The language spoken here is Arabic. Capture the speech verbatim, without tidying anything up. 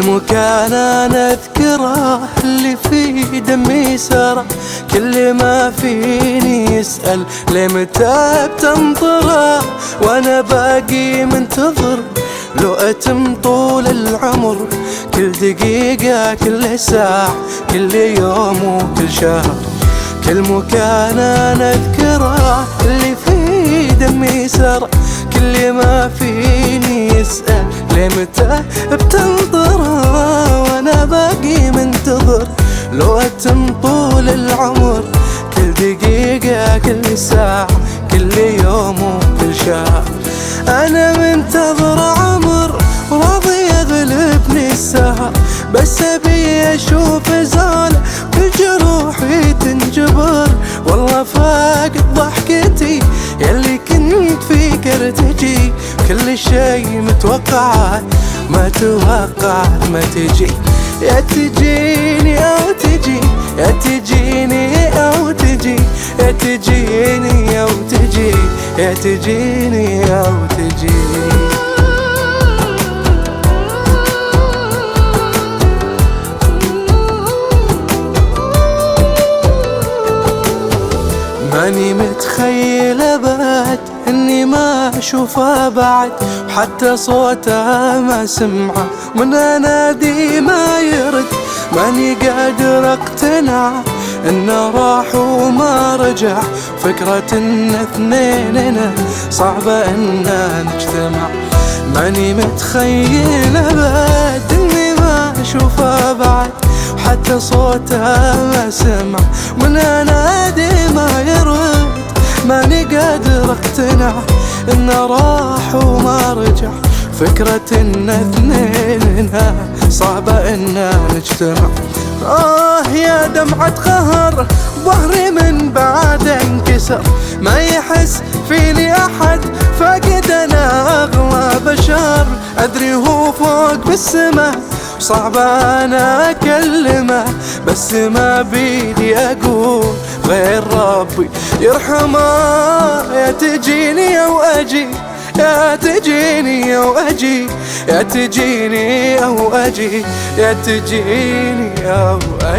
كل مكان انا اذكره اللي فيه دمي سرى، كل ما فيني يسأل ليه متى بتنطره، وانا باقي منتظر لو اتم طول العمر، كل دقيقة كل ساعة كل يوم وكل شهر. كل مكان انا اذكره اللي فيه دمي سرى، كل ما فيني يسأل ليه متى بتنطره، وانا باقي منتظر لو اتم طول العمر، كل دقيقة كل ساعة كل يوم وكل شهر. انا منتظر عمر وراضي يغلبني السهر، بس ابي اشوف زاله كل جروحي تنجبر، والله فاقد ضحكتي يلي كنت فيك ارتجي، كل شي متوقع ما توقع ما تجي، يا تجيني او تجي يا تجيني او تجي يا تجيني او تجي يا تجيني او تجي. ماني متخيل ابد اني ما اشوفه بعد، وحتى صوته ما سمعه من انادي ما يرد، ماني قادر اقتنع انه راح وما رجع، فكرة ان اثنيننا صعبة اننا نجتمع. ماني متخيل ابد اني ما اشوفه بعد، حتى صوته ما سمع من انادي ما يرد، ماني قادر اقتنع انه راح وما رجع، فكرة ان اثنيننا صعبة اننا نجتمع. آه يا دمعة قهر ظهري من بعد انكسر، ما يحس فيني احد فاقد انا اغلى بشر، ادري هو فوق بالسما صعب انا اكلمه، بس ما بيدي اقول غير ربي يرحمه. يا تجيني او اجي يا تجيني او اجي يا تجيني او اجي يا تجيني او